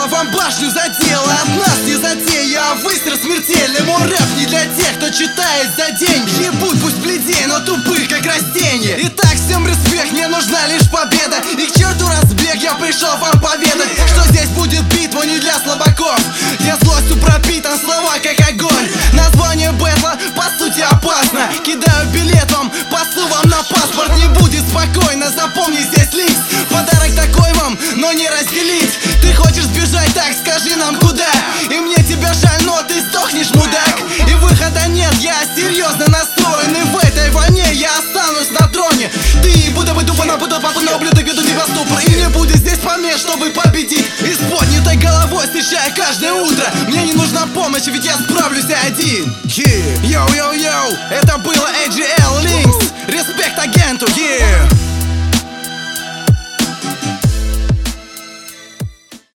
дело, вам башню задело. От нас не затея, а выстрел смертельный. Мой рэп не для тех, кто читает за деньги. Ебут пусть бледей, но тупых как растения. Итак, всем респект, мне нужна лишь победа. И к черту разбег, я пришел вам поведать, что здесь будет битва не для слабаков. Я злостью пропитан, слова как огонь. Название бэтла по сути опасно. Кидаю билет вам, посыл вам на паспорт. Не будет спокойно, запомни здесь лист. Подарок такой вам, но не разделить. Ты хочешь сбежать, так скажи нам куда. И мне тебя жаль, но ты сдохнешь, мудак. И выхода нет, я серьезно настроен. И в этой войне я останусь на троне. Ты будто бы тупо напутал, попутно ублюдок, веду тебя в ступор. И не будет здесь помех, чтобы победить. И с поднятой головой встречая каждое утро. Мне не нужна помощь, ведь я справлюсь один. Йоу-йоу-йоу, это было AGL Links. Респект агенту, yeah.